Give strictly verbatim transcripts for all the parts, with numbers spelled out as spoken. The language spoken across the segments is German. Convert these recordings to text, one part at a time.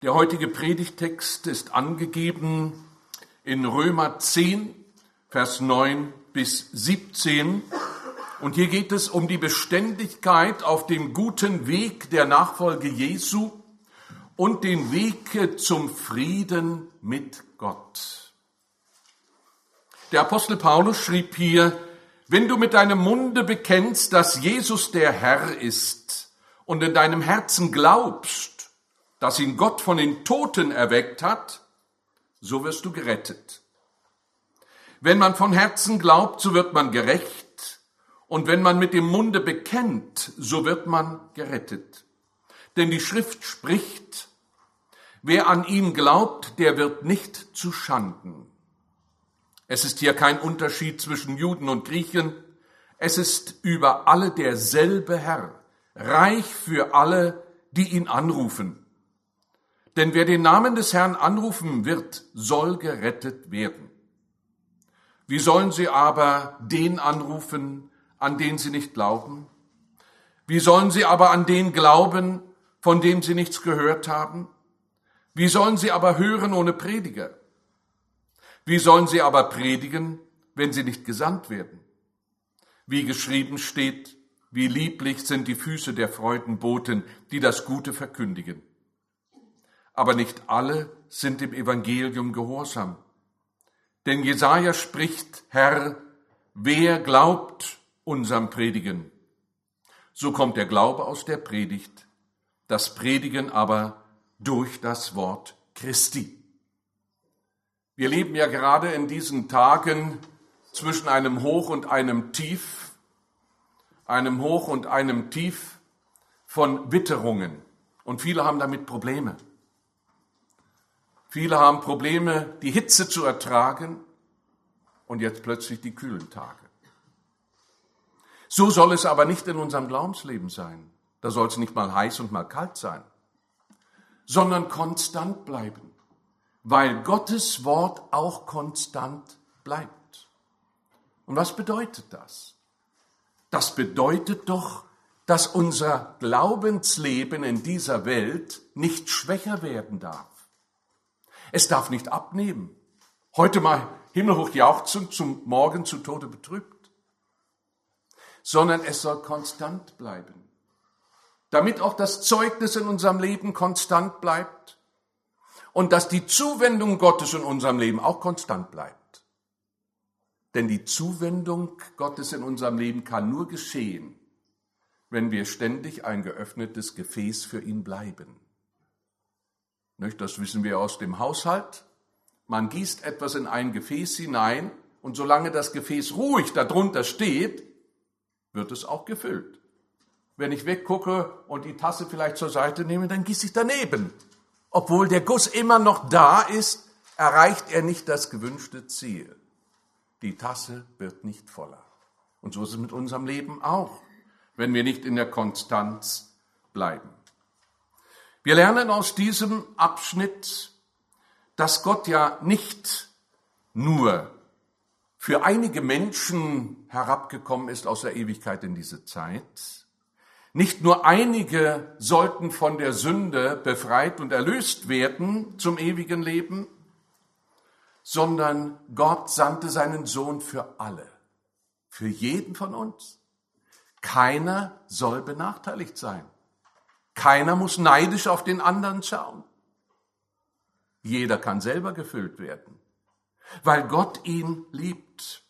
Der heutige Predigttext ist angegeben in Römer zehn, Vers neun bis siebzehn. Und hier geht es um die Beständigkeit auf dem guten Weg der Nachfolge Jesu und den Weg zum Frieden mit Gott. Der Apostel Paulus schrieb hier: Wenn du mit deinem Munde bekennst, dass Jesus der Herr ist und in deinem Herzen glaubst, dass ihn Gott von den Toten erweckt hat, so wirst du gerettet. Wenn man von Herzen glaubt, so wird man gerecht, und wenn man mit dem Munde bekennt, so wird man gerettet. Denn die Schrift spricht: Wer an ihn glaubt, der wird nicht zu Schanden. Es ist hier kein Unterschied zwischen Juden und Griechen. Es ist über alle derselbe Herr, reich für alle, die ihn anrufen. Denn wer den Namen des Herrn anrufen wird, soll gerettet werden. Wie sollen sie aber den anrufen, an den sie nicht glauben? Wie sollen sie aber an den glauben, von dem sie nichts gehört haben? Wie sollen sie aber hören ohne Prediger? Wie sollen sie aber predigen, wenn sie nicht gesandt werden? Wie geschrieben steht: Wie lieblich sind die Füße der Freudenboten, die das Gute verkündigen. Aber nicht alle sind dem Evangelium gehorsam. Denn Jesaja spricht: Herr, wer glaubt unserem Predigen? So kommt der Glaube aus der Predigt, das Predigen aber durch das Wort Christi. Wir leben ja gerade in diesen Tagen zwischen einem Hoch und einem Tief, einem Hoch und einem Tief von Witterungen. Und viele haben damit Probleme. Viele haben Probleme, die Hitze zu ertragen, und jetzt plötzlich die kühlen Tage. So soll es aber nicht in unserem Glaubensleben sein. Da soll es nicht mal heiß und mal kalt sein, sondern konstant bleiben, weil Gottes Wort auch konstant bleibt. Und was bedeutet das? Das bedeutet doch, dass unser Glaubensleben in dieser Welt nicht schwächer werden darf. Es darf nicht abnehmen. Heute mal himmelhoch jauchzend, zum Morgen zu Tode betrübt. Sondern es soll konstant bleiben. Damit auch das Zeugnis in unserem Leben konstant bleibt und dass die Zuwendung Gottes in unserem Leben auch konstant bleibt. Denn die Zuwendung Gottes in unserem Leben kann nur geschehen, wenn wir ständig ein geöffnetes Gefäß für ihn bleiben. Das wissen wir aus dem Haushalt. Man gießt etwas in ein Gefäß hinein und solange das Gefäß ruhig darunter steht, wird es auch gefüllt. Wenn ich weggucke und die Tasse vielleicht zur Seite nehme, dann gieße ich daneben. Obwohl der Guss immer noch da ist, erreicht er nicht das gewünschte Ziel. Die Tasse wird nicht voller. Und so ist es mit unserem Leben auch, wenn wir nicht in der Konstanz bleiben. Wir lernen aus diesem Abschnitt, dass Gott ja nicht nur für einige Menschen herabgekommen ist aus der Ewigkeit in diese Zeit. Nicht nur einige sollten von der Sünde befreit und erlöst werden zum ewigen Leben, sondern Gott sandte seinen Sohn für alle, für jeden von uns. Keiner soll benachteiligt sein. Keiner muss neidisch auf den anderen schauen. Jeder kann selber gefüllt werden, weil Gott ihn liebt.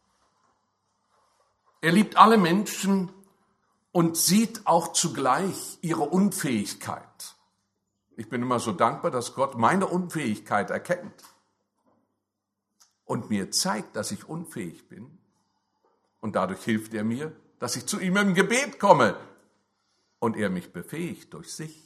Er liebt alle Menschen und sieht auch zugleich ihre Unfähigkeit. Ich bin immer so dankbar, dass Gott meine Unfähigkeit erkennt und mir zeigt, dass ich unfähig bin. Und dadurch hilft er mir, dass ich zu ihm im Gebet komme. Und er mich befähigt durch sich.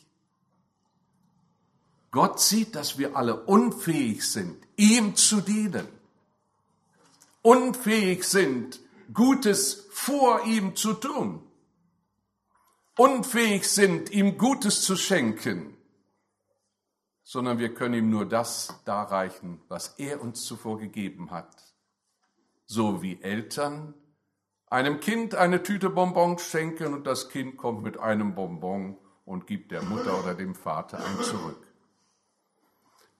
Gott sieht, dass wir alle unfähig sind, ihm zu dienen. Unfähig sind, Gutes vor ihm zu tun. Unfähig sind, ihm Gutes zu schenken. Sondern wir können ihm nur das darreichen, was er uns zuvor gegeben hat. So wie Eltern einem Kind eine Tüte Bonbons schenken und das Kind kommt mit einem Bonbon und gibt der Mutter oder dem Vater ein zurück.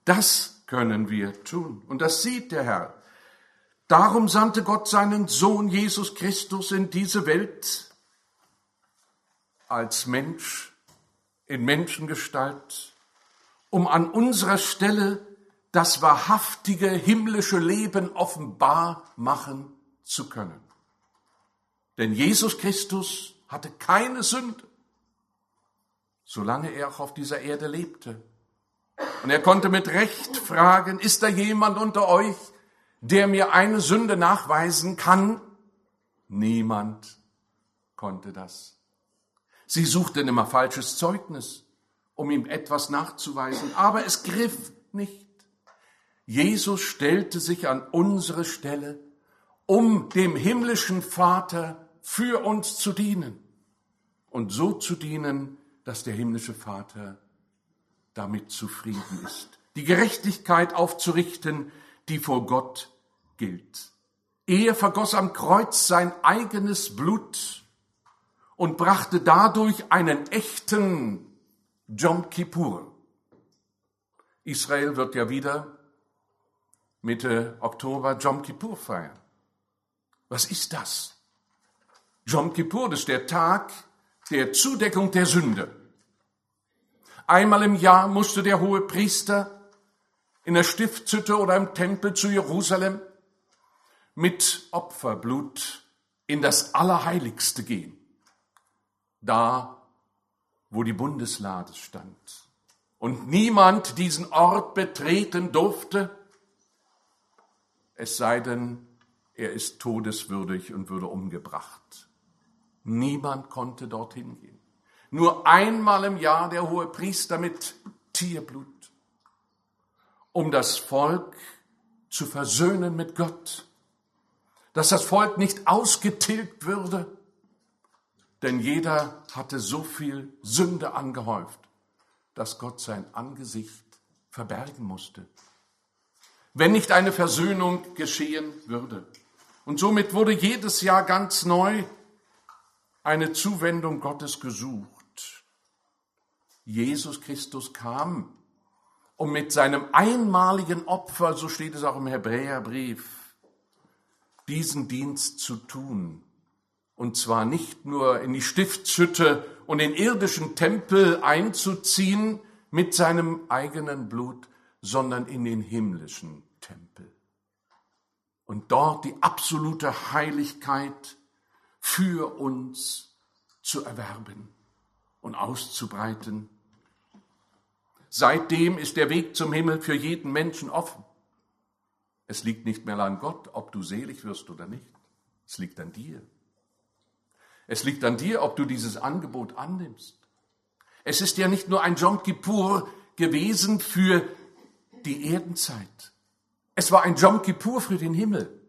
Das können wir tun. Und das sieht der Herr. Darum sandte Gott seinen Sohn Jesus Christus in diese Welt als Mensch, in Menschengestalt, um an unserer Stelle das wahrhaftige himmlische Leben offenbar machen zu können. Denn Jesus Christus hatte keine Sünde, solange er auch auf dieser Erde lebte. Und er konnte mit Recht fragen, ist da jemand unter euch, der mir eine Sünde nachweisen kann? Niemand konnte das. Sie suchten immer falsches Zeugnis, um ihm etwas nachzuweisen, aber es griff nicht. Jesus stellte sich an unsere Stelle, um dem himmlischen Vater für uns zu dienen und so zu dienen, dass der himmlische Vater damit zufrieden ist, die Gerechtigkeit aufzurichten, die vor Gott gilt. Er vergoss am Kreuz sein eigenes Blut und brachte dadurch einen echten Jom Kippur. Israel wird ja wieder Mitte Oktober Jom Kippur feiern. Was ist das? Jom Kippur ist der Tag der Zudeckung der Sünde. Einmal im Jahr musste der hohe Priester in der Stiftshütte oder im Tempel zu Jerusalem mit Opferblut in das Allerheiligste gehen, da, wo die Bundeslade stand. Und niemand diesen Ort betreten durfte, es sei denn, er ist todeswürdig und würde umgebracht. Niemand konnte dorthin gehen. Nur einmal im Jahr der hohe Priester mit Tierblut, um das Volk zu versöhnen mit Gott, dass das Volk nicht ausgetilgt würde, denn jeder hatte so viel Sünde angehäuft, dass Gott sein Angesicht verbergen musste, wenn nicht eine Versöhnung geschehen würde. Und somit wurde jedes Jahr ganz neu eine Zuwendung Gottes gesucht. Jesus Christus kam, um mit seinem einmaligen Opfer, so steht es auch im Hebräerbrief, diesen Dienst zu tun. Und zwar nicht nur in die Stiftshütte und den irdischen Tempel einzuziehen mit seinem eigenen Blut, sondern in den himmlischen Tempel. Und dort die absolute Heiligkeit für uns zu erwerben und auszubreiten. Seitdem ist der Weg zum Himmel für jeden Menschen offen. Es liegt nicht mehr an Gott, ob du selig wirst oder nicht. Es liegt an dir. Es liegt an dir, ob du dieses Angebot annimmst. Es ist ja nicht nur ein Jom Kippur gewesen für die Erdenzeit. Es war ein Jom Kippur für den Himmel.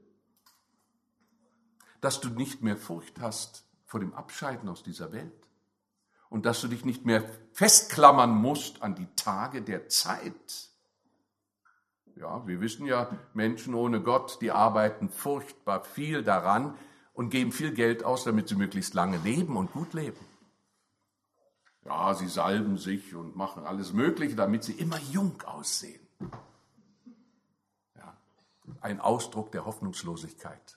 Dass du nicht mehr Furcht hast vor dem Abscheiden aus dieser Welt und dass du dich nicht mehr festklammern musst an die Tage der Zeit. Ja, wir wissen ja, Menschen ohne Gott, die arbeiten furchtbar viel daran und geben viel Geld aus, damit sie möglichst lange leben und gut leben. Ja, sie salben sich und machen alles Mögliche, damit sie immer jung aussehen. Ja, ein Ausdruck der Hoffnungslosigkeit.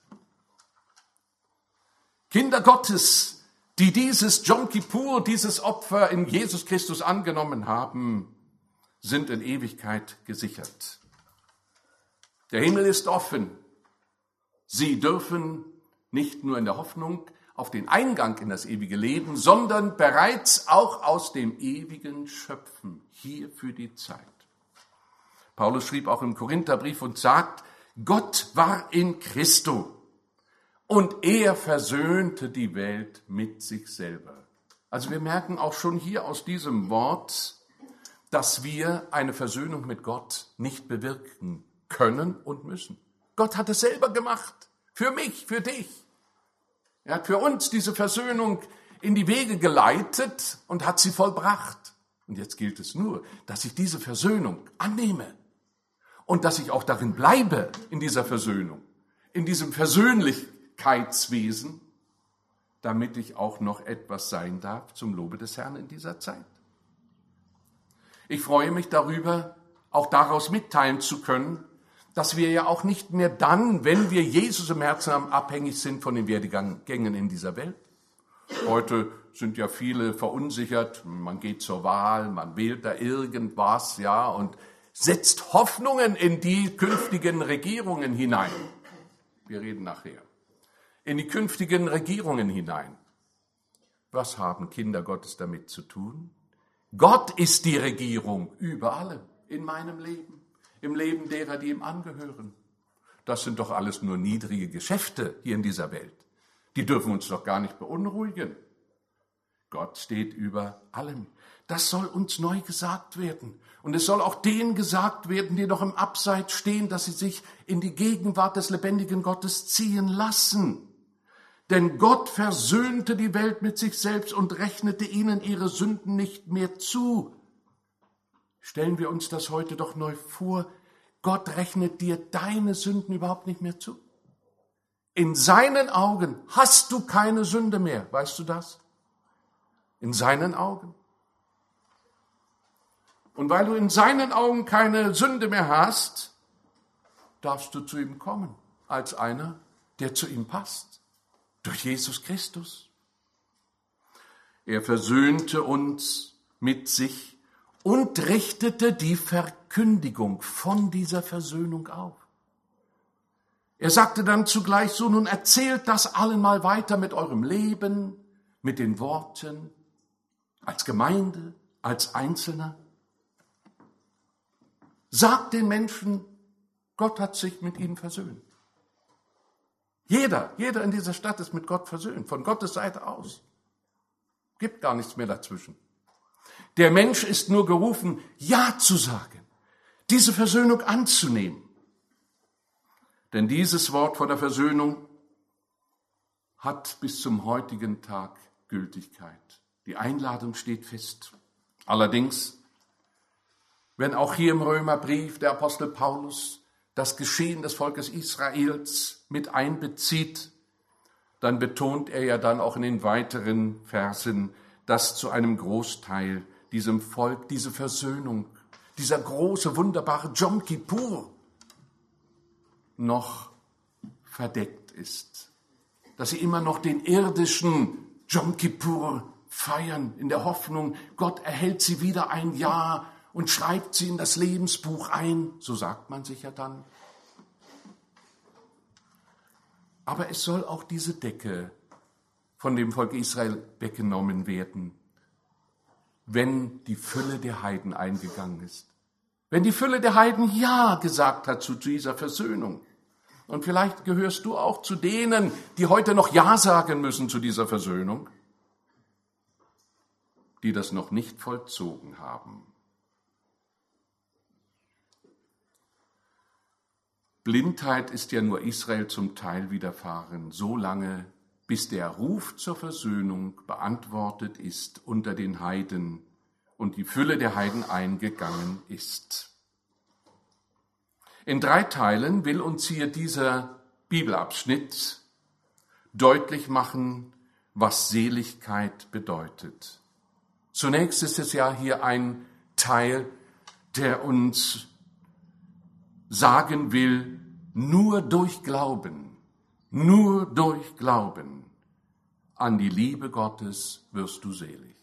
Kinder Gottes, die dieses Jom Kippur, dieses Opfer in Jesus Christus angenommen haben, sind in Ewigkeit gesichert. Der Himmel ist offen. Sie dürfen nicht nur in der Hoffnung auf den Eingang in das ewige Leben, sondern bereits auch aus dem Ewigen schöpfen, hier für die Zeit. Paulus schrieb auch im Korintherbrief und sagt, Gott war in Christo und er versöhnte die Welt mit sich selber. Also wir merken auch schon hier aus diesem Wort, dass wir eine Versöhnung mit Gott nicht bewirken können und müssen. Gott hat es selber gemacht, für mich, für dich. Er hat für uns diese Versöhnung in die Wege geleitet und hat sie vollbracht. Und jetzt gilt es nur, dass ich diese Versöhnung annehme und dass ich auch darin bleibe, in dieser Versöhnung, in diesem Versöhnlichkeitswesen, damit ich auch noch etwas sein darf zum Lobe des Herrn in dieser Zeit. Ich freue mich darüber, auch daraus mitteilen zu können, dass wir ja auch nicht mehr dann, wenn wir Jesus im Herzen haben, abhängig sind von den Werdegängen in dieser Welt. Heute sind ja viele verunsichert, man geht zur Wahl, man wählt da irgendwas, ja, und setzt Hoffnungen in die künftigen Regierungen hinein. Wir reden nachher. In die künftigen Regierungen hinein. Was haben Kinder Gottes damit zu tun? Gott ist die Regierung über allem, in meinem Leben, im Leben derer, die ihm angehören. Das sind doch alles nur niedrige Geschäfte hier in dieser Welt. Die dürfen uns doch gar nicht beunruhigen. Gott steht über allem. Das soll uns neu gesagt werden. Und es soll auch denen gesagt werden, die noch im Abseits stehen, dass sie sich in die Gegenwart des lebendigen Gottes ziehen lassen. Denn Gott versöhnte die Welt mit sich selbst und rechnete ihnen ihre Sünden nicht mehr zu. Stellen wir uns das heute doch neu vor. Gott rechnet dir deine Sünden überhaupt nicht mehr zu. In seinen Augen hast du keine Sünde mehr. Weißt du das? In seinen Augen. Und weil du in seinen Augen keine Sünde mehr hast, darfst du zu ihm kommen, als einer, der zu ihm passt, durch Jesus Christus. Er versöhnte uns mit sich und richtete die Verkündigung von dieser Versöhnung auf. Er sagte dann zugleich so, nun erzählt das allen mal weiter mit eurem Leben, mit den Worten, als Gemeinde, als Einzelner. Sagt den Menschen, Gott hat sich mit ihnen versöhnt. Jeder, jeder in dieser Stadt ist mit Gott versöhnt, von Gottes Seite aus. Gibt gar nichts mehr dazwischen. Der Mensch ist nur gerufen, Ja zu sagen, diese Versöhnung anzunehmen. Denn dieses Wort von der Versöhnung hat bis zum heutigen Tag Gültigkeit. Die Einladung steht fest. Allerdings, wenn auch hier im Römerbrief der Apostel Paulus das Geschehen des Volkes Israels mit einbezieht, dann betont er ja dann auch in den weiteren Versen, dass zu einem Großteil diesem Volk diese Versöhnung, dieser große, wunderbare Jom Kippur noch verdeckt ist. Dass sie immer noch den irdischen Jom Kippur feiern, in der Hoffnung, Gott erhält sie wieder ein Jahr und schreibt sie in das Lebensbuch ein, so sagt man sich ja dann. Aber es soll auch diese Decke von dem Volk Israel weggenommen werden, wenn die Fülle der Heiden eingegangen ist. Wenn die Fülle der Heiden Ja gesagt hat zu dieser Versöhnung. Und vielleicht gehörst du auch zu denen, die heute noch Ja sagen müssen zu dieser Versöhnung, die das noch nicht vollzogen haben. Blindheit ist ja nur Israel zum Teil widerfahren, so lange, bis der Ruf zur Versöhnung beantwortet ist unter den Heiden und die Fülle der Heiden eingegangen ist. In drei Teilen will uns hier dieser Bibelabschnitt deutlich machen, was Seligkeit bedeutet. Zunächst ist es ja hier ein Teil, der uns sagen will, nur durch Glauben, nur durch Glauben an die Liebe Gottes wirst du selig.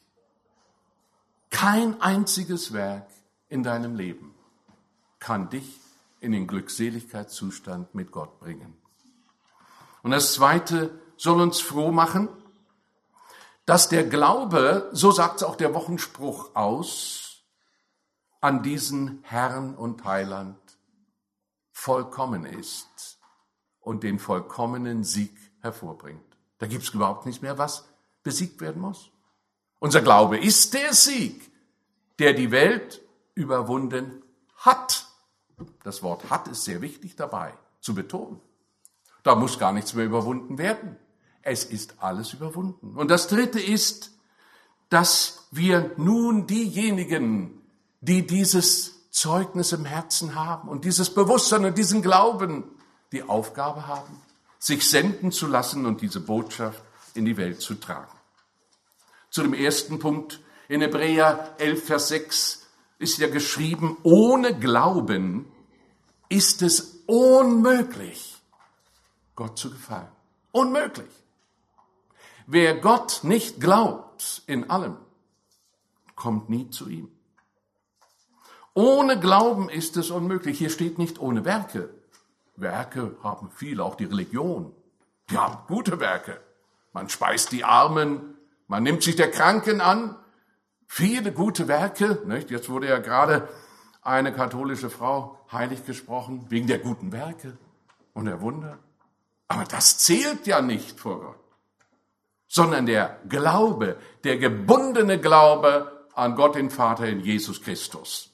Kein einziges Werk in deinem Leben kann dich in den Glückseligkeitszustand mit Gott bringen. Und das Zweite soll uns froh machen, dass der Glaube, so sagt es auch der Wochenspruch aus, an diesen Herrn und Heiland vollkommen ist und den vollkommenen Sieg hervorbringt. Da gibt es überhaupt nicht mehr, was besiegt werden muss. Unser Glaube ist der Sieg, der die Welt überwunden hat. Das Wort hat ist sehr wichtig dabei zu betonen. Da muss gar nichts mehr überwunden werden. Es ist alles überwunden. Und das Dritte ist, dass wir nun diejenigen, die dieses Zeugnis im Herzen haben und dieses Bewusstsein und diesen Glauben, die Aufgabe haben, sich senden zu lassen und diese Botschaft in die Welt zu tragen. Zu dem ersten Punkt in Hebräer elf, Vers sechs ist ja geschrieben, ohne Glauben ist es unmöglich, Gott zu gefallen. Unmöglich. Wer Gott nicht glaubt in allem, kommt nie zu ihm. Ohne Glauben ist es unmöglich. Hier steht nicht ohne Werke. Werke haben viele, auch die Religion. Die haben gute Werke. Man speist die Armen, man nimmt sich der Kranken an. Viele gute Werke. Nicht? Jetzt wurde ja gerade eine katholische Frau heilig gesprochen, wegen der guten Werke und der Wunder. Aber das zählt ja nicht vor Gott, sondern der Glaube, der gebundene Glaube an Gott den Vater in Jesus Christus.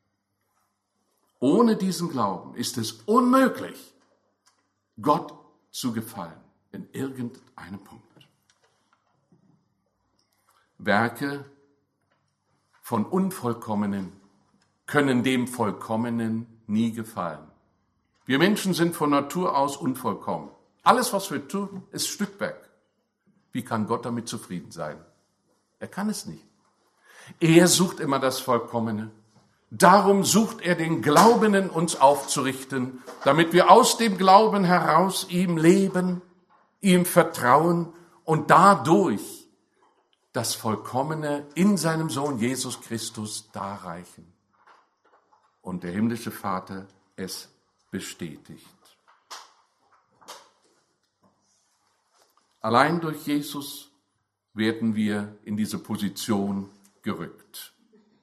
Ohne diesen Glauben ist es unmöglich, Gott zu gefallen in irgendeinem Punkt. Werke von Unvollkommenen können dem Vollkommenen nie gefallen. Wir Menschen sind von Natur aus unvollkommen. Alles, was wir tun, ist Stückwerk. Wie kann Gott damit zufrieden sein? Er kann es nicht. Er sucht immer das Vollkommene. Darum sucht er den Glauben in uns aufzurichten, damit wir aus dem Glauben heraus ihm leben, ihm vertrauen und dadurch das Vollkommene in seinem Sohn Jesus Christus darreichen. Und der himmlische Vater es bestätigt. Allein durch Jesus werden wir in diese Position gerückt.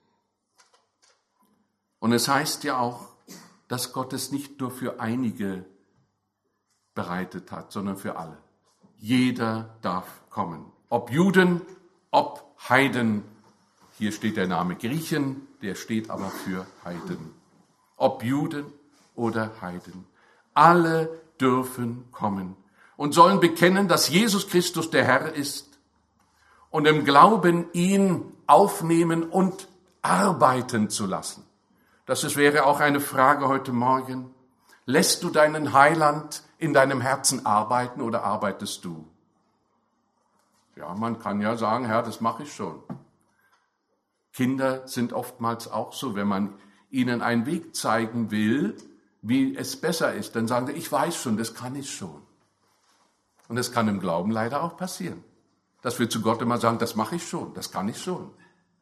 Und es heißt ja auch, dass Gott es nicht nur für einige bereitet hat, sondern für alle. Jeder darf kommen. Ob Juden, ob Heiden. Hier steht der Name Griechen, der steht aber für Heiden. Ob Juden oder Heiden. Alle dürfen kommen und sollen bekennen, dass Jesus Christus der Herr ist und im Glauben ihn aufnehmen und arbeiten zu lassen. Das ist, wäre auch eine Frage heute Morgen. Lässt du deinen Heiland in deinem Herzen arbeiten oder arbeitest du? Ja, man kann ja sagen, Herr, das mache ich schon. Kinder sind oftmals auch so, wenn man ihnen einen Weg zeigen will, wie es besser ist, dann sagen sie, ich weiß schon, das kann ich schon. Und das kann im Glauben leider auch passieren, dass wir zu Gott immer sagen, das mache ich schon, das kann ich schon.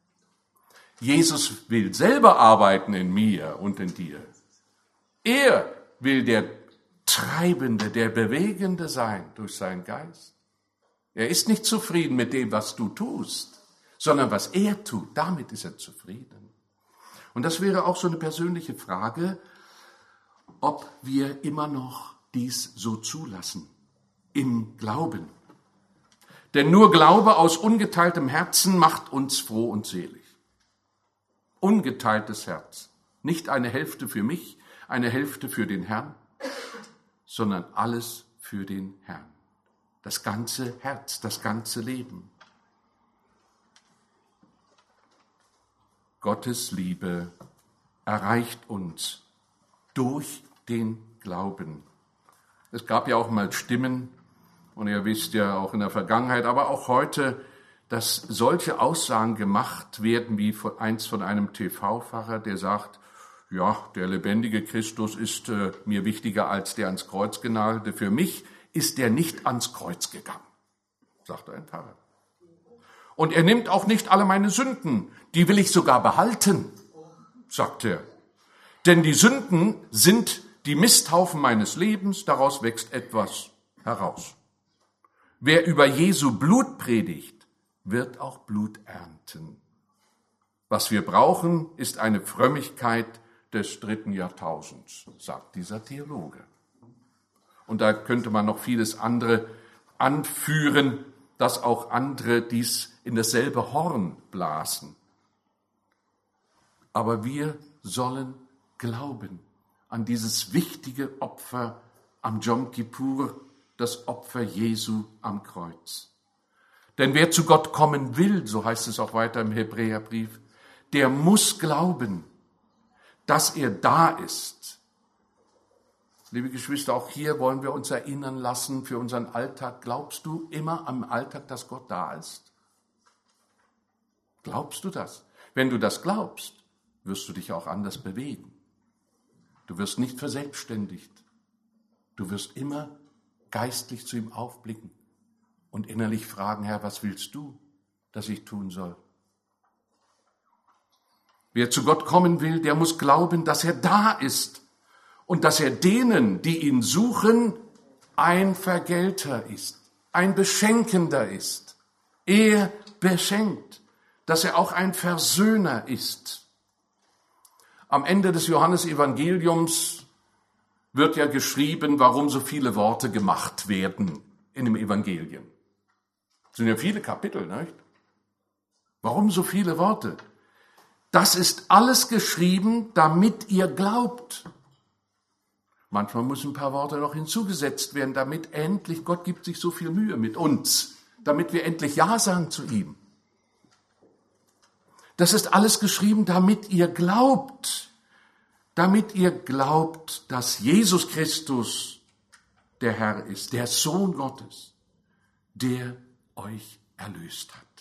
Jesus will selber arbeiten in mir und in dir. Er will der Treibende, der Bewegende sein durch seinen Geist. Er ist nicht zufrieden mit dem, was du tust, sondern was er tut, damit ist er zufrieden. Und das wäre auch so eine persönliche Frage, ob wir immer noch dies so zulassen, im Glauben. Denn nur Glaube aus ungeteiltem Herzen macht uns froh und selig. Ungeteiltes Herz. Nicht eine Hälfte für mich, eine Hälfte für den Herrn, sondern alles für den Herrn. Das ganze Herz, das ganze Leben. Gottes Liebe erreicht uns durch den Glauben. Es gab ja auch mal Stimmen, und ihr wisst ja auch in der Vergangenheit, aber auch heute, dass solche Aussagen gemacht werden, wie eins von einem T V-Pfarrer, der sagt, ja, der lebendige Christus ist äh, mir wichtiger als der ans Kreuz genagelte. Für mich ist der nicht ans Kreuz gegangen, sagte ein Pfarrer. Und er nimmt auch nicht alle meine Sünden, die will ich sogar behalten, sagt er. Denn die Sünden sind die Misthaufen meines Lebens, daraus wächst etwas heraus. Wer über Jesu Blut predigt, wird auch Blut ernten. Was wir brauchen, ist eine Frömmigkeit des dritten Jahrtausends, sagt dieser Theologe. Und da könnte man noch vieles andere anführen, dass auch andere dies in dasselbe Horn blasen. Aber wir sollen glauben an dieses wichtige Opfer am Jom Kippur, das Opfer Jesu am Kreuz. Denn wer zu Gott kommen will, so heißt es auch weiter im Hebräerbrief, der muss glauben, dass er da ist. Liebe Geschwister, auch hier wollen wir uns erinnern lassen für unseren Alltag. Glaubst du immer am Alltag, dass Gott da ist? Glaubst du das? Wenn du das glaubst, wirst du dich auch anders bewegen. Du wirst nicht verselbstständigt. Du wirst immer geistlich zu ihm aufblicken und innerlich fragen, Herr, was willst du, dass ich tun soll? Wer zu Gott kommen will, der muss glauben, dass er da ist und dass er denen, die ihn suchen, ein Vergelter ist, ein Beschenkender ist. Er beschenkt, dass er auch ein Versöhner ist. Am Ende des Johannesevangeliums wird ja geschrieben, warum so viele Worte gemacht werden in dem Evangelium. Es sind ja viele Kapitel, nicht? Warum so viele Worte? Das ist alles geschrieben, damit ihr glaubt. Manchmal müssen ein paar Worte noch hinzugesetzt werden, damit endlich, Gott gibt sich so viel Mühe mit uns, damit wir endlich Ja sagen zu ihm. Das ist alles geschrieben, damit ihr glaubt, damit ihr glaubt, dass Jesus Christus der Herr ist, der Sohn Gottes, der euch erlöst hat.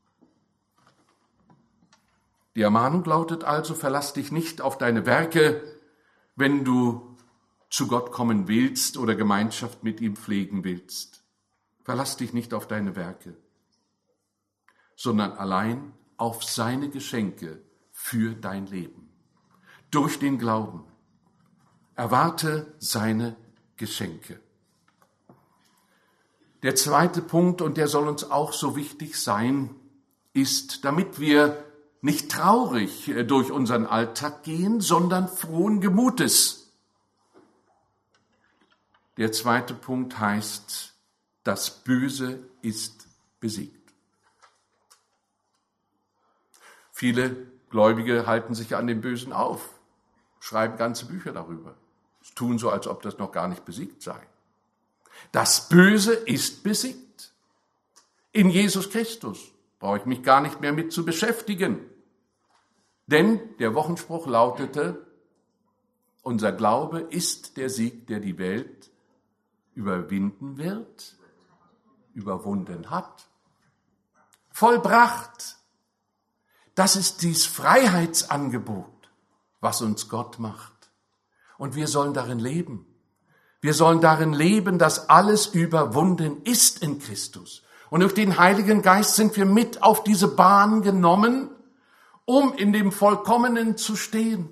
Die Ermahnung lautet also, verlass dich nicht auf deine Werke, wenn du zu Gott kommen willst oder Gemeinschaft mit ihm pflegen willst. Verlass dich nicht auf deine Werke, sondern allein auf seine Geschenke für dein Leben. Durch den Glauben. Erwarte seine Geschenke. Der zweite Punkt, und der soll uns auch so wichtig sein, ist, damit wir nicht traurig durch unseren Alltag gehen, sondern frohen Gemutes. Der zweite Punkt heißt, das Böse ist besiegt. Viele Gläubige halten sich an dem Bösen auf, schreiben ganze Bücher darüber, tun so, als ob das noch gar nicht besiegt sei. Das Böse ist besiegt. In Jesus Christus brauche ich mich gar nicht mehr mit zu beschäftigen. Denn der Wochenspruch lautete, unser Glaube ist der Sieg, der die Welt überwinden wird, überwunden hat, vollbracht. Das ist dies Freiheitsangebot, was uns Gott macht. Und wir sollen darin leben. Wir sollen darin leben, dass alles überwunden ist in Christus. Und durch den Heiligen Geist sind wir mit auf diese Bahn genommen, um in dem Vollkommenen zu stehen.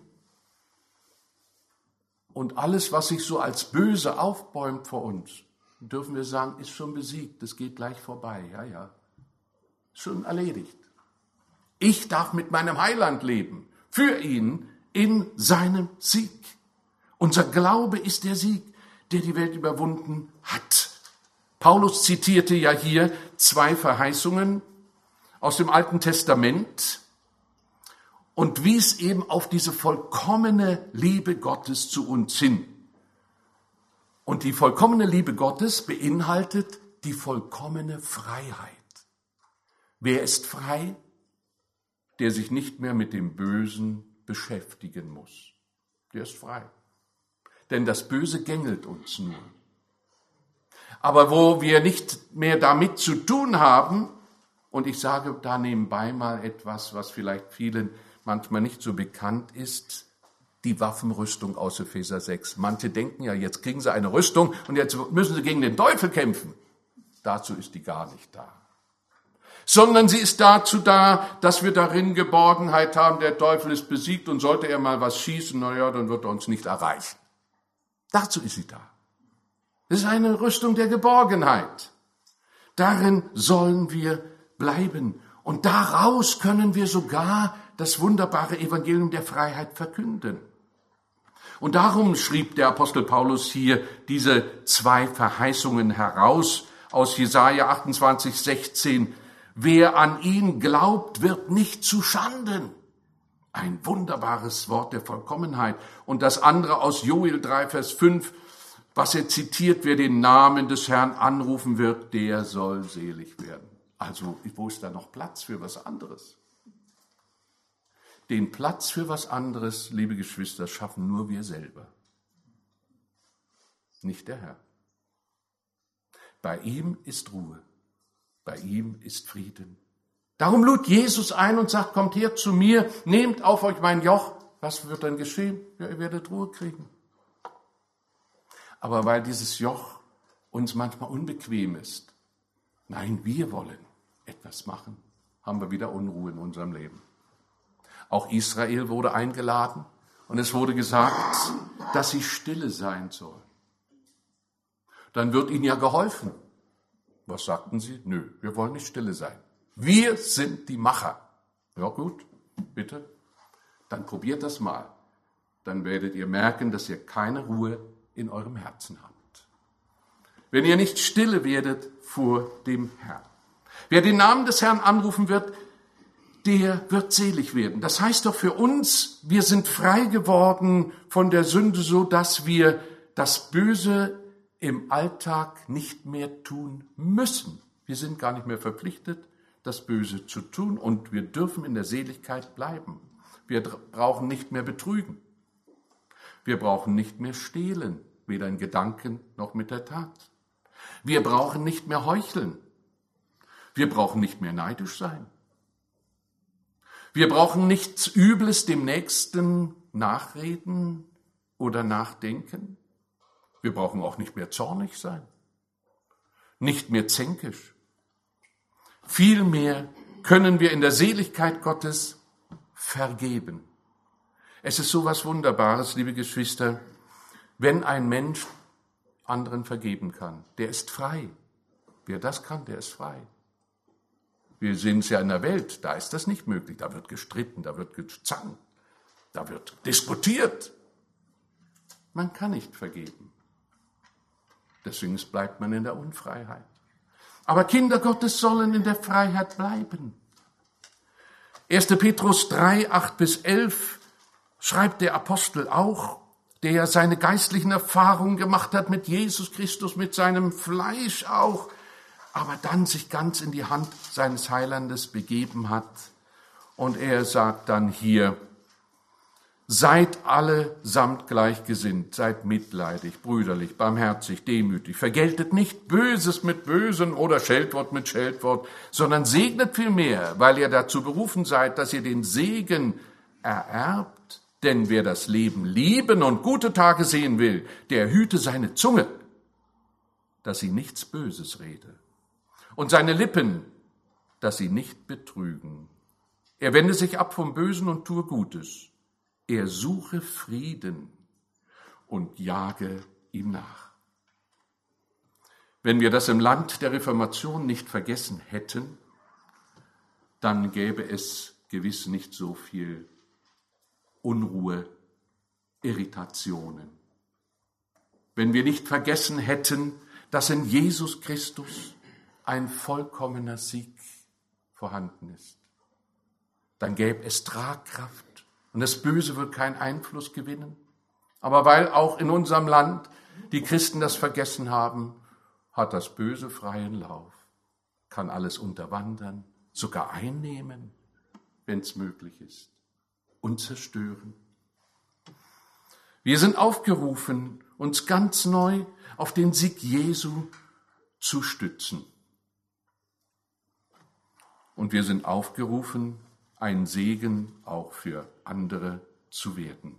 Und alles, was sich so als böse aufbäumt vor uns, dürfen wir sagen, ist schon besiegt, das geht gleich vorbei. Ja, ja, schon erledigt. Ich darf mit meinem Heiland leben, für ihn in seinem Sieg. Unser Glaube ist der Sieg, der die Welt überwunden hat. Paulus zitierte ja hier zwei Verheißungen aus dem Alten Testament und wies eben auf diese vollkommene Liebe Gottes zu uns hin. Und die vollkommene Liebe Gottes beinhaltet die vollkommene Freiheit. Wer ist frei? Der sich nicht mehr mit dem Bösen beschäftigen muss. Der ist frei. Denn das Böse gängelt uns nur. Aber wo wir nicht mehr damit zu tun haben, und ich sage da nebenbei mal etwas, was vielleicht vielen manchmal nicht so bekannt ist, die Waffenrüstung aus Epheser sechs. Manche denken ja, jetzt kriegen sie eine Rüstung und jetzt müssen sie gegen den Teufel kämpfen. Dazu ist die gar nicht da. Sondern sie ist dazu da, dass wir darin Geborgenheit haben, der Teufel ist besiegt und sollte er mal was schießen, naja, dann wird er uns nicht erreichen. Dazu ist sie da. Das ist eine Rüstung der Geborgenheit. Darin sollen wir bleiben. Und daraus können wir sogar das wunderbare Evangelium der Freiheit verkünden. Und darum schrieb der Apostel Paulus hier diese zwei Verheißungen heraus aus Jesaja achtundzwanzig, sechzehn. Wer an ihn glaubt, wird nicht zu Schanden. Ein wunderbares Wort der Vollkommenheit. Und das andere aus Joel drei, Vers fünf, was er zitiert, wer den Namen des Herrn anrufen wird, der soll selig werden. Also, wo ist da noch Platz für was anderes? Den Platz für was anderes, liebe Geschwister, schaffen nur wir selber. Nicht der Herr. Bei ihm ist Ruhe. Bei ihm ist Frieden. Darum lud Jesus ein und sagt, kommt her zu mir, nehmt auf euch mein Joch. Was wird dann geschehen? Ja, ihr werdet Ruhe kriegen. Aber weil dieses Joch uns manchmal unbequem ist, nein, wir wollen etwas machen, haben wir wieder Unruhe in unserem Leben. Auch Israel wurde eingeladen und es wurde gesagt, dass sie stille sein sollen. Dann wird ihnen ja geholfen. Was sagten sie? Nö, wir wollen nicht stille sein. Wir sind die Macher. Ja gut, bitte. Dann probiert das mal. Dann werdet ihr merken, dass ihr keine Ruhe in eurem Herzen habt. Wenn ihr nicht stille werdet vor dem Herrn. Wer den Namen des Herrn anrufen wird, der wird selig werden. Das heißt doch für uns, wir sind frei geworden von der Sünde, so dass wir das Böse im Alltag nicht mehr tun müssen. Wir sind gar nicht mehr verpflichtet, das Böse zu tun und wir dürfen in der Seligkeit bleiben. Wir brauchen nicht mehr betrügen. Wir brauchen nicht mehr stehlen, weder in Gedanken noch mit der Tat. Wir brauchen nicht mehr heucheln. Wir brauchen nicht mehr neidisch sein. Wir brauchen nichts Übles dem Nächsten nachreden oder nachdenken. Wir brauchen auch nicht mehr zornig sein, nicht mehr zänkisch. Vielmehr können wir in der Seligkeit Gottes vergeben. Es ist so was Wunderbares, liebe Geschwister, wenn ein Mensch anderen vergeben kann. Der ist frei. Wer das kann, der ist frei. Wir sehen es ja in der Welt, da ist das nicht möglich. Da wird gestritten, da wird gezankt, da wird diskutiert. Man kann nicht vergeben. Deswegen bleibt man in der Unfreiheit. Aber Kinder Gottes sollen in der Freiheit bleiben. erster Petrus drei, acht bis elf schreibt der Apostel auch, der seine geistlichen Erfahrungen gemacht hat mit Jesus Christus, mit seinem Fleisch auch, aber dann sich ganz in die Hand seines Heilandes begeben hat. Und er sagt dann hier, seid allesamt gleichgesinnt, seid mitleidig, brüderlich, barmherzig, demütig, vergeltet nicht Böses mit Bösem oder Scheltwort mit Scheltwort, sondern segnet vielmehr, weil ihr dazu berufen seid, dass ihr den Segen ererbt. Denn wer das Leben lieben und gute Tage sehen will, der hüte seine Zunge, dass sie nichts Böses rede, und seine Lippen, dass sie nicht betrügen. Er wende sich ab vom Bösen und tue Gutes. Er suche Frieden und jage ihm nach. Wenn wir das im Land der Reformation nicht vergessen hätten, dann gäbe es gewiss nicht so viel Unruhe, Irritationen. Wenn wir nicht vergessen hätten, dass in Jesus Christus ein vollkommener Sieg vorhanden ist, dann gäbe es Tragkraft und das Böse wird keinen Einfluss gewinnen. Aber weil auch in unserem Land die Christen das vergessen haben, hat das Böse freien Lauf, kann alles unterwandern, sogar einnehmen, wenn es möglich ist, und zerstören. Wir sind aufgerufen, uns ganz neu auf den Sieg Jesu zu stützen. Und wir sind aufgerufen, ein Segen auch für andere zu werden.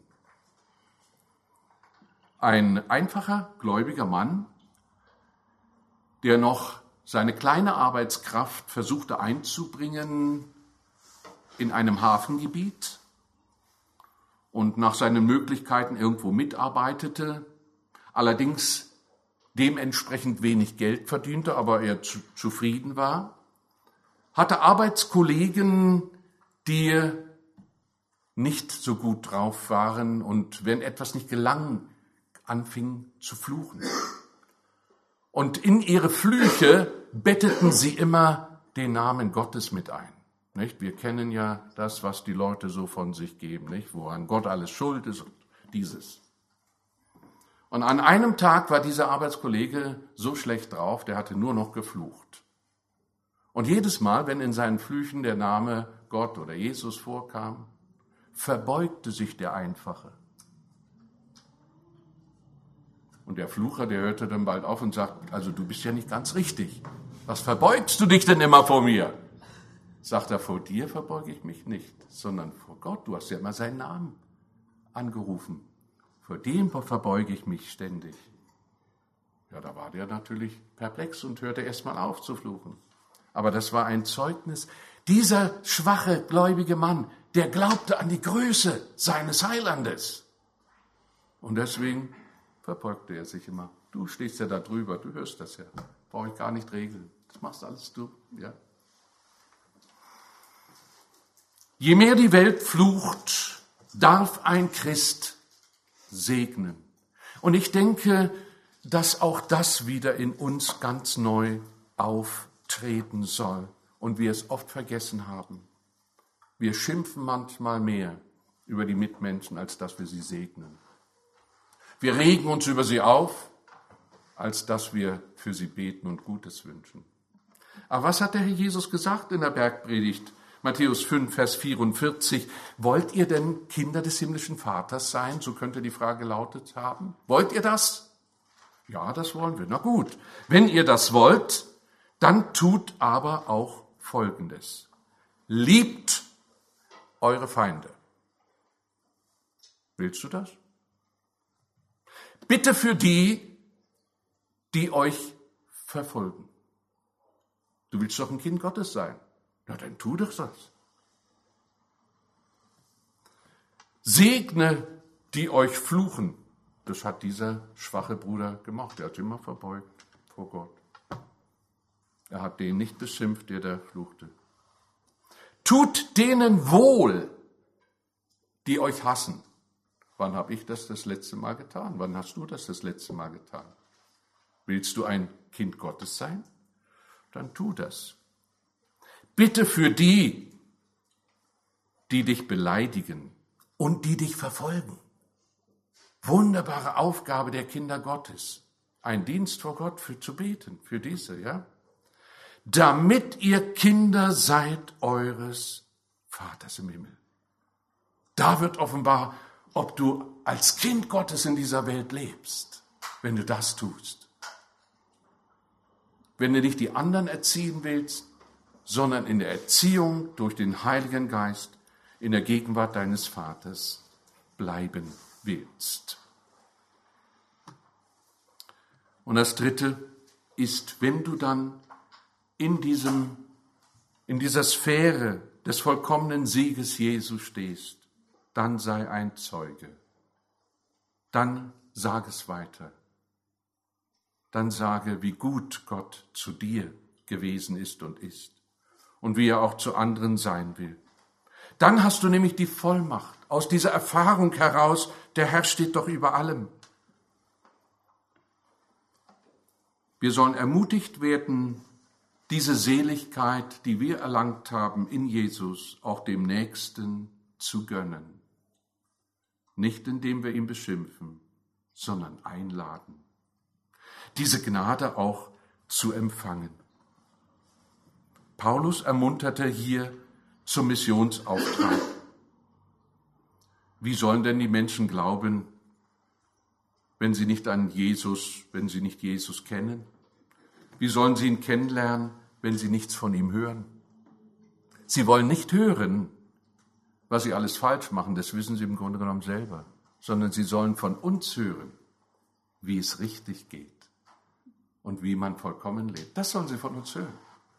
Ein einfacher, gläubiger Mann, der noch seine kleine Arbeitskraft versuchte einzubringen in einem Hafengebiet und nach seinen Möglichkeiten irgendwo mitarbeitete, allerdings dementsprechend wenig Geld verdiente, aber er zu, zufrieden war, hatte Arbeitskollegen, die nicht so gut drauf waren und wenn etwas nicht gelang, anfingen zu fluchen. Und in ihre Flüche betteten sie immer den Namen Gottes mit ein. Nicht? Wir kennen ja das, was die Leute so von sich geben, nicht? Woran Gott alles schuld ist und dieses. Und an einem Tag war dieser Arbeitskollege so schlecht drauf, der hatte nur noch geflucht. Und jedes Mal, wenn in seinen Flüchen der Name Gott oder Jesus vorkam, verbeugte sich der Einfache. Und der Flucher, der hörte dann bald auf und sagt, also du bist ja nicht ganz richtig. Was verbeugst du dich denn immer vor mir? sagt er, vor dir verbeuge ich mich nicht, sondern vor Gott. Du hast ja immer seinen Namen angerufen. Vor dem verbeuge ich mich ständig. Ja, da war der natürlich perplex und hörte erst mal auf zu fluchen. Aber das war ein Zeugnis. Dieser schwache, gläubige Mann, der glaubte an die Größe seines Heilandes. Und deswegen verbeugte er sich immer. Du stehst ja da drüber, du hörst das ja. Brauche ich gar nicht regeln. Das machst alles du, ja. Je mehr die Welt flucht, darf ein Christ segnen. Und ich denke, dass auch das wieder in uns ganz neu auftreten soll und wir es oft vergessen haben. Wir schimpfen manchmal mehr über die Mitmenschen, als dass wir sie segnen. Wir regen uns über sie auf, als dass wir für sie beten und Gutes wünschen. Aber was hat der Herr Jesus gesagt in der Bergpredigt? Matthäus fünf, Vers vierundvierzig. Wollt ihr denn Kinder des himmlischen Vaters sein? So könnte die Frage gelautet haben. Wollt ihr das? Ja, das wollen wir. Na gut. Wenn ihr das wollt, dann tut aber auch Folgendes. Liebt eure Feinde. Willst du das? Bitte für die, die euch verfolgen. Du willst doch ein Kind Gottes sein. Na, dann tu doch das. Segne, die euch fluchen. Das hat dieser schwache Bruder gemacht. Er hat immer verbeugt vor Gott. Er hat den nicht beschimpft, der da fluchte. Tut denen wohl, die euch hassen. Wann habe ich das das letzte Mal getan? Wann hast du das das letzte Mal getan? Willst du ein Kind Gottes sein? Dann tu das. Bitte für die, die dich beleidigen und die dich verfolgen. Wunderbare Aufgabe der Kinder Gottes. Ein Dienst vor Gott für zu beten, für diese, ja? Damit ihr Kinder seid eures Vaters im Himmel. Da wird offenbar, ob du als Kind Gottes in dieser Welt lebst, wenn du das tust. Wenn du nicht die anderen erziehen willst, sondern in der Erziehung durch den Heiligen Geist in der Gegenwart deines Vaters bleiben willst. Und das Dritte ist, wenn du dann in diesem, in dieser Sphäre des vollkommenen Sieges Jesu stehst, dann sei ein Zeuge. Dann sag es weiter. Dann sage, wie gut Gott zu dir gewesen ist und ist und wie er auch zu anderen sein will. Dann hast du nämlich die Vollmacht aus dieser Erfahrung heraus, der Herr steht doch über allem. Wir sollen ermutigt werden, diese Seligkeit, die wir erlangt haben in Jesus, auch dem Nächsten zu gönnen. Nicht indem wir ihn beschimpfen, sondern einladen. Diese Gnade auch zu empfangen. Paulus ermunterte hier zum Missionsauftrag. Wie sollen denn die Menschen glauben, wenn sie nicht an Jesus, wenn sie nicht Jesus kennen? Wie sollen sie ihn kennenlernen, wenn sie nichts von ihm hören? Sie wollen nicht hören, was sie alles falsch machen, das wissen sie im Grunde genommen selber, sondern sie sollen von uns hören, wie es richtig geht und wie man vollkommen lebt. Das sollen sie von uns hören.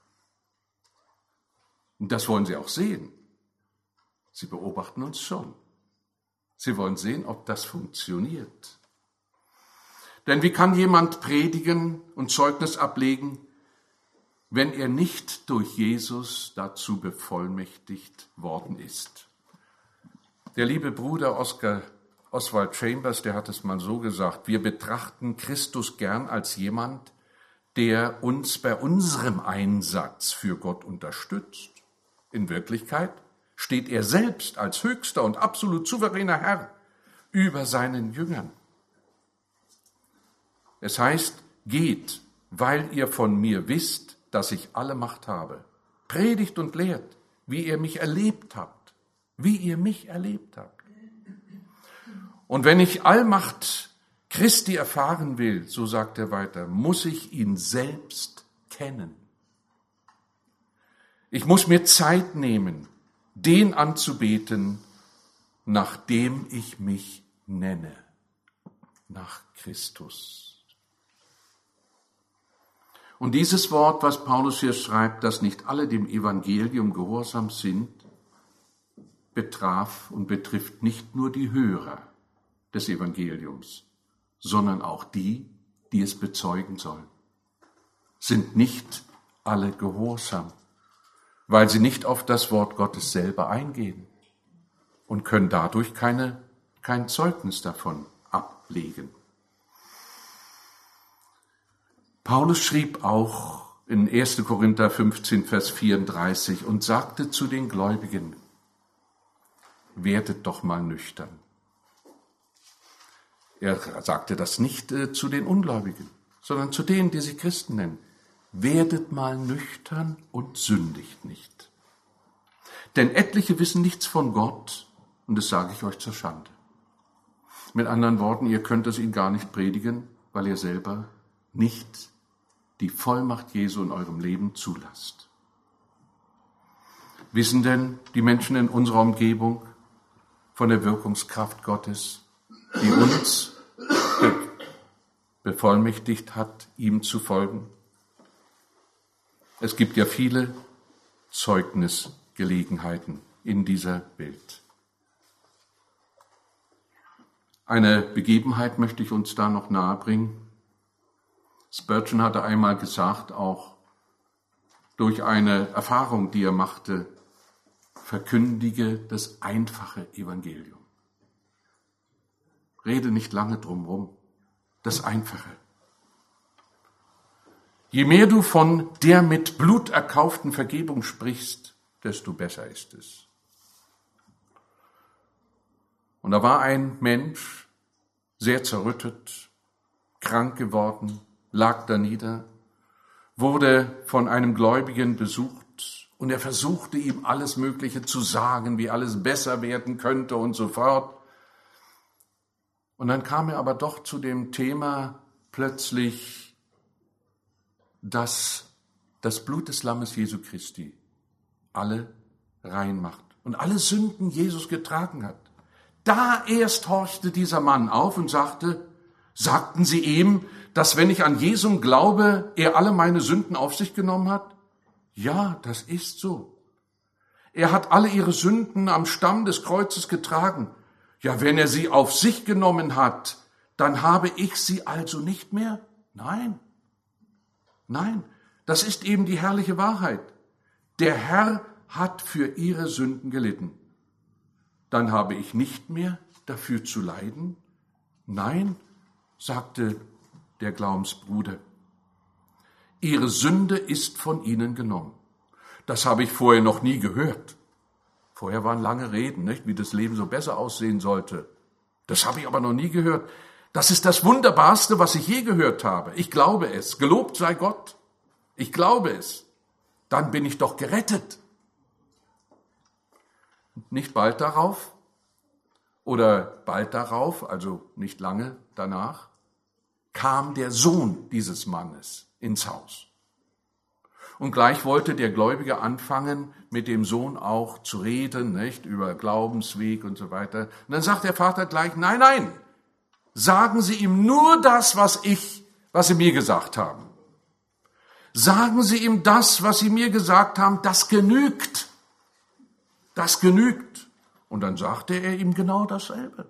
Und das wollen sie auch sehen. Sie beobachten uns schon. Sie wollen sehen, ob das funktioniert. Denn wie kann jemand predigen und Zeugnis ablegen, wenn er nicht durch Jesus dazu bevollmächtigt worden ist? Der liebe Bruder Oscar Oswald Chambers, der hat es mal so gesagt, wir betrachten Christus gern als jemand, der uns bei unserem Einsatz für Gott unterstützt. In Wirklichkeit steht er selbst als höchster und absolut souveräner Herr über seinen Jüngern. Es heißt, geht, weil ihr von mir wisst, dass ich alle Macht habe. Predigt und lehrt, wie ihr mich erlebt habt, wie ihr mich erlebt habt. Und wenn ich Allmacht Christi erfahren will, so sagt er weiter, muss ich ihn selbst kennen. Ich muss mir Zeit nehmen, den anzubeten, nach dem ich mich nenne, nach Christus. Und dieses Wort, was Paulus hier schreibt, dass nicht alle dem Evangelium gehorsam sind, betraf und betrifft nicht nur die Hörer des Evangeliums, sondern auch die, die es bezeugen sollen. Sind nicht alle gehorsam, weil sie nicht auf das Wort Gottes selber eingehen und können dadurch keine, kein Zeugnis davon ablegen. Paulus schrieb auch in erster Korinther fünfzehn, Vers vierunddreißig und sagte zu den Gläubigen, werdet doch mal nüchtern. Er sagte das nicht äh, zu den Ungläubigen, sondern zu denen, die sich Christen nennen. Werdet mal nüchtern und sündigt nicht. Denn etliche wissen nichts von Gott, und das sage ich euch zur Schande. Mit anderen Worten, ihr könnt es ihnen gar nicht predigen, weil ihr selber nicht die Vollmacht Jesu in eurem Leben zulasst. Wissen denn die Menschen in unserer Umgebung von der Wirkungskraft Gottes, die uns bevollmächtigt hat, ihm zu folgen? Es gibt ja viele Zeugnisgelegenheiten in dieser Welt. Eine Begebenheit möchte ich uns da noch nahebringen. Spurgeon hatte einmal gesagt, auch durch eine Erfahrung, die er machte, verkündige das einfache Evangelium. Rede nicht lange drumherum, das Einfache. Je mehr du von der mit Blut erkauften Vergebung sprichst, desto besser ist es. Und da war ein Mensch, sehr zerrüttet, krank geworden, lag da nieder, wurde von einem Gläubigen besucht und er versuchte ihm alles Mögliche zu sagen, wie alles besser werden könnte und so fort. Und dann kam er aber doch zu dem Thema plötzlich, dass das Blut des Lammes Jesu Christi alle rein macht und alle Sünden Jesus getragen hat. Da erst horchte dieser Mann auf und sagte, sagten sie ihm, dass wenn ich an Jesum glaube, er alle meine Sünden auf sich genommen hat? Ja, das ist so. Er hat alle ihre Sünden am Stamm des Kreuzes getragen. Ja, wenn er sie auf sich genommen hat, dann habe ich sie also nicht mehr? Nein, nein, das ist eben die herrliche Wahrheit. Der Herr hat für ihre Sünden gelitten. Dann habe ich nicht mehr dafür zu leiden? Nein, sagte der Glaubensbruder. Ihre Sünde ist von ihnen genommen. Das habe ich vorher noch nie gehört. Vorher waren lange Reden, nicht, wie das Leben so besser aussehen sollte. Das habe ich aber noch nie gehört. Das ist das Wunderbarste, was ich je gehört habe. Ich glaube es. Gelobt sei Gott. Ich glaube es. Dann bin ich doch gerettet. Nicht bald darauf oder bald darauf, also nicht lange danach, kam der Sohn dieses Mannes ins Haus. Und gleich wollte der Gläubige anfangen, mit dem Sohn auch zu reden, nicht, über Glaubensweg und so weiter. Und dann sagt der Vater gleich, nein, nein, sagen Sie ihm nur das, was ich, was Sie mir gesagt haben. Sagen Sie ihm das, was Sie mir gesagt haben, das genügt. Das genügt. Und dann sagte er ihm genau dasselbe.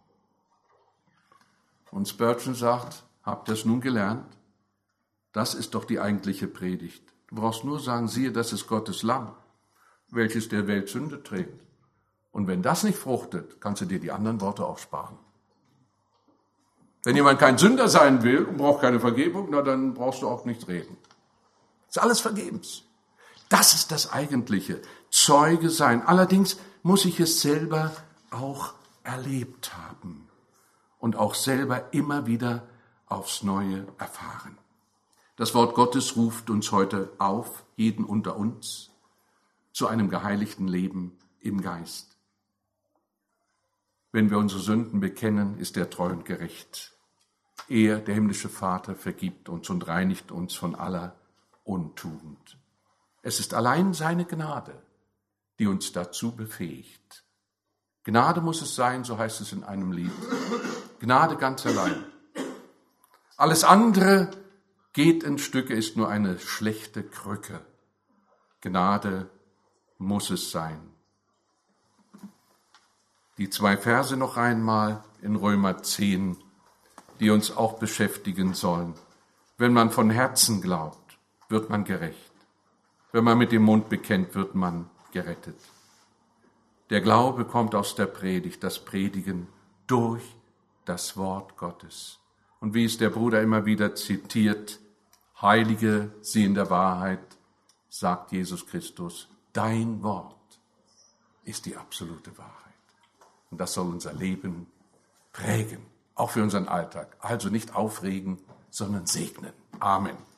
Und Spurgeon sagt, habt ihr es nun gelernt? Das ist doch die eigentliche Predigt. Du brauchst nur sagen, siehe, das ist Gottes Lamm, welches der Welt Sünde trägt. Und wenn das nicht fruchtet, kannst du dir die anderen Worte auch sparen. Wenn jemand kein Sünder sein will und braucht keine Vergebung, na, dann brauchst du auch nichts reden. Ist alles vergebens. Das ist das Eigentliche. Zeuge sein. Allerdings muss ich es selber auch erlebt haben und auch selber immer wieder aufs Neue erfahren. Das Wort Gottes ruft uns heute auf, jeden unter uns, zu einem geheiligten Leben im Geist. Wenn wir unsere Sünden bekennen, ist er treu und gerecht. Er, der himmlische Vater, vergibt uns und reinigt uns von aller Untugend. Es ist allein seine Gnade, die uns dazu befähigt. Gnade muss es sein, so heißt es in einem Lied. Gnade ganz allein. Alles andere geht in Stücke, ist nur eine schlechte Krücke. Gnade muss es sein. Die zwei Verse noch einmal in Römer zehn, die uns auch beschäftigen sollen. Wenn man von Herzen glaubt, wird man gerecht. Wenn man mit dem Mund bekennt, wird man gerettet. Der Glaube kommt aus der Predigt, das Predigen durch das Wort Gottes. Und wie es der Bruder immer wieder zitiert, Heilige sie in der Wahrheit, sagt Jesus Christus, dein Wort ist die absolute Wahrheit. Und das soll unser Leben prägen, auch für unseren Alltag. Also nicht aufregen, sondern segnen. Amen.